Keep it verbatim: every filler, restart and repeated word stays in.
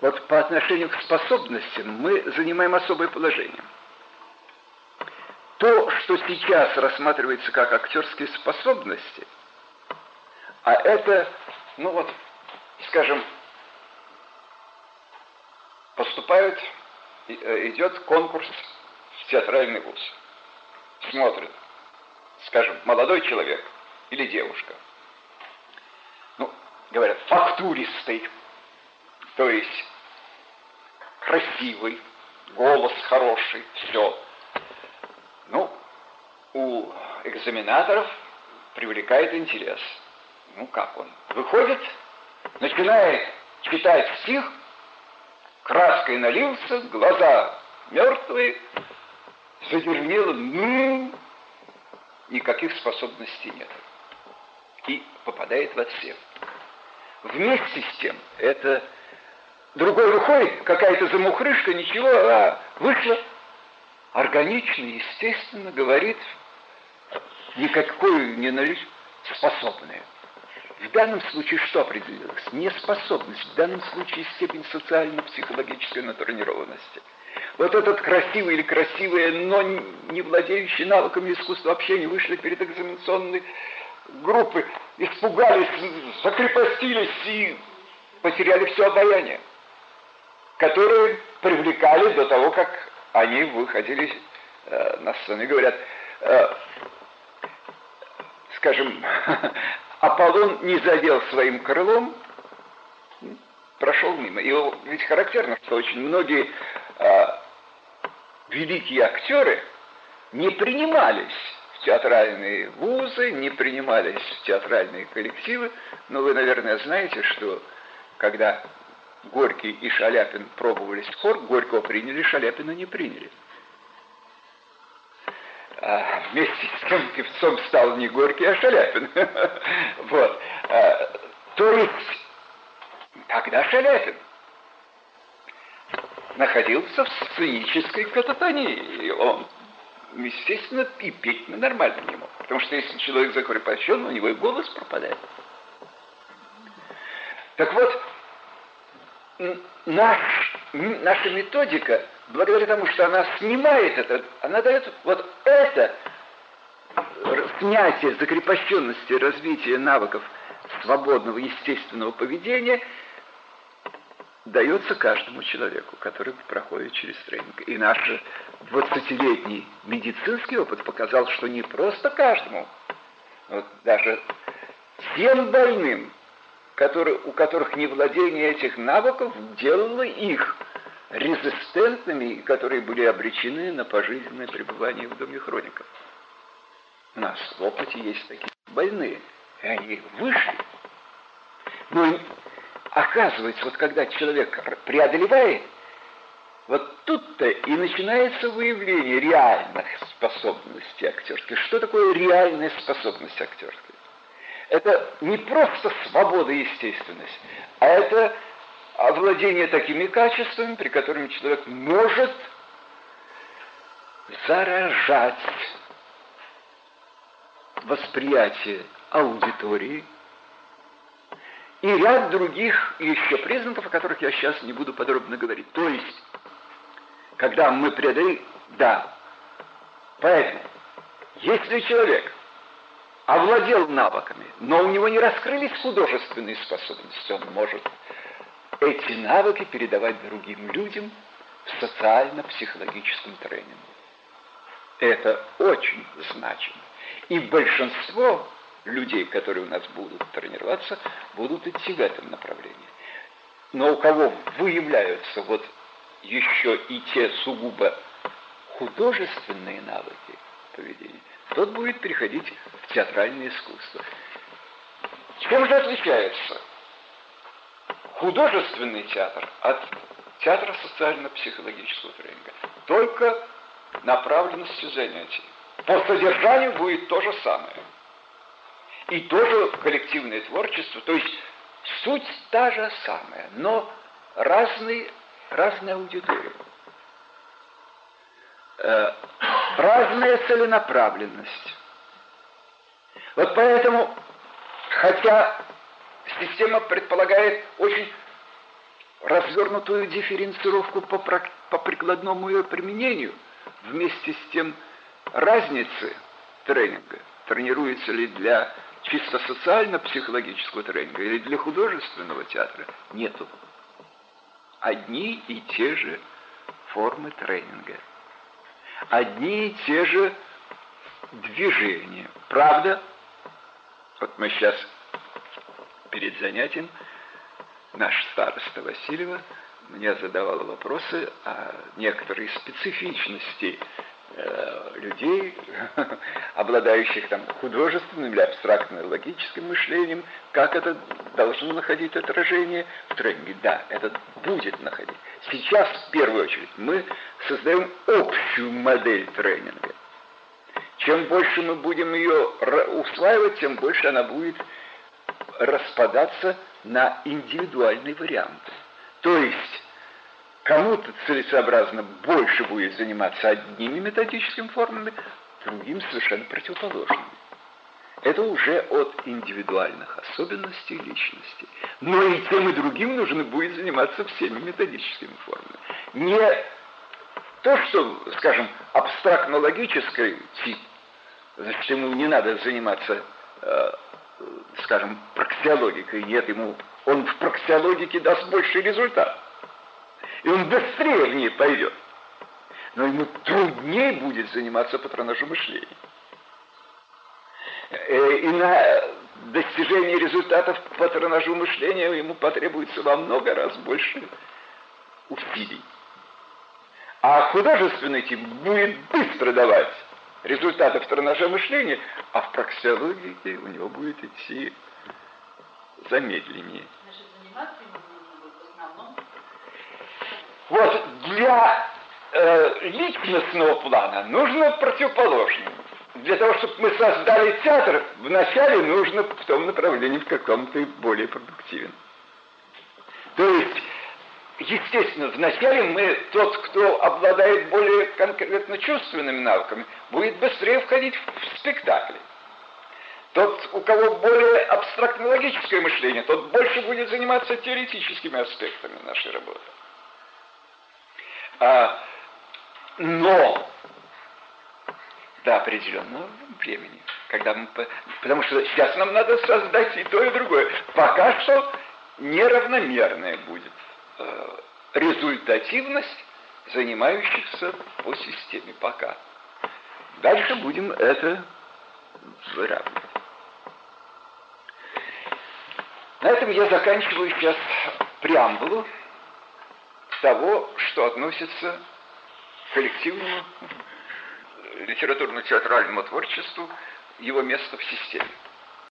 вот по отношению к способностям мы занимаем особое положение. То, что сейчас рассматривается как актерские способности, а это, ну вот, скажем, поступают, идет конкурс в театральный вуз. Смотрит, скажем, молодой человек или девушка. Ну, говорят, фактуристый, то есть красивый, голос хороший, все. Ну, у экзаменаторов привлекает интерес. Ну, как он? Выходит, начинает читать стих, краской налился, глаза мертвые, задернело, ну, никаких способностей нет. И попадает в отсев. Вместе с тем, это другой выходит, какая-то замухрышка, ничего, а вышло органично, естественно, говорит, никакой не наличие, способное. В данном случае что определилось? Неспособность, в данном случае степень социально-психологической натренированности. Вот этот красивый или красивая, но не владеющий навыками искусства общения, вышли перед экзаменационной группой, испугались, закрепостились и потеряли все обаяние, которые привлекали до того, как они выходили э, на сцену и говорят, э, скажем, Аполлон не задел своим крылом, прошел мимо. И ведь характерно, что очень многие э, великие актеры не принимались в театральные вузы, не принимались в театральные коллективы. Но вы, наверное, знаете, что когда Горький и Шаляпин пробовались в хор, Горького приняли, Шаляпина не приняли. А вместе с тем певцом стал не Горький, а Шаляпин. Вот. А, то есть, тогда Шаляпин находился в сценической кататонии. Он, естественно, и петь нормально не мог. Потому что если человек закрепощен, у него и голос пропадает. Так вот, наш, наша методика, благодаря тому, что она снимает это, она дает вот это снятие закрепощенности, развитие навыков свободного естественного поведения дается каждому человеку, который проходит через тренинг. И наш двадцатилетний медицинский опыт показал, что не просто каждому, вот даже тем больным, которые, у которых невладение этих навыков делало их резистентными, которые были обречены на пожизненное пребывание в доме хроников. У нас в опыте есть такие больные, и они вышли. Но оказывается, вот когда человек преодолевает, вот тут-то и начинается выявление реальных способностей актерских. Что такое реальная способность актерская? Это не просто свобода и естественность, а это овладение такими качествами, при которых человек может заражать восприятие аудитории и ряд других еще признаков, о которых я сейчас не буду подробно говорить. То есть, когда мы преодолеем, да, поэтому, если человек овладел навыками, но у него не раскрылись художественные способности, он может эти навыки передавать другим людям в социально-психологическом тренинге. Это очень значимо. И большинство людей, которые у нас будут тренироваться, будут идти в этом направлении. Но у кого выявляются вот еще и те сугубо художественные навыки поведения, тот будет переходить в театральное искусство. Чем же отличается художественный театр от театра социально-психологического тренинга? Только направленностью занятий. По содержанию будет то же самое. И тоже коллективное творчество, то есть суть та же самая, но разные, разная аудитория. Э, разная целенаправленность. Вот поэтому, хотя система предполагает очень развернутую дифференцировку по, по прикладному ее применению, вместе с тем разницы тренинга, тренируется ли для чисто социально-психологического тренинга или для художественного театра, нету. Одни и те же формы тренинга, одни и те же движения. Правда, вот мы сейчас перед занятием наш староста Васильева мне задавала вопросы о некоторой специфичности э, людей, обладающих там художественным или абстрактным логическим мышлением, как это должно находить отражение в тренинге. Да, это будет находить. Сейчас, в первую очередь, мы создаем общую модель тренинга. Чем больше мы будем ее усваивать, тем больше она будет распадаться на индивидуальные варианты. То есть кому-то целесообразно больше будет заниматься одними методическими формами, другим совершенно противоположными. Это уже от индивидуальных особенностей личности. Но и тем, и другим нужно будет заниматься всеми методическими формами. Не то, что, скажем, абстрактно-логический тип, значит, ему не надо заниматься, э, скажем, праксиологикой. Нет, ему он в праксиологике даст больший результат. И он быстрее в ней пойдет. Но ему труднее будет заниматься патронажем мышления. И на достижение результатов по патронажу мышления ему потребуется во много раз больше усилий. А художественный тип будет быстро давать результаты патронажа мышления, а в праксиологии у него будет идти замедленнее. Значит, заниматься ему нужно будет в основном. Вот для э, личностного плана нужно противоположное. Для того, чтобы мы создали театр, вначале нужно в том направлении в каком-то более продуктивен. То есть, естественно, вначале мы, тот, кто обладает более конкретно чувственными навыками, будет быстрее входить в спектакли. Тот, у кого более абстрактно-логическое мышление, тот больше будет заниматься теоретическими аспектами нашей работы. А, но до определенного времени, когда мы, потому что сейчас нам надо создать и то, и другое. Пока что неравномерная будет э, результативность занимающихся по системе пока. Дальше будем это выравнивать. На этом я заканчиваю сейчас преамбулу того, что относится к коллективному литературно-театральному творчеству, его место в системе.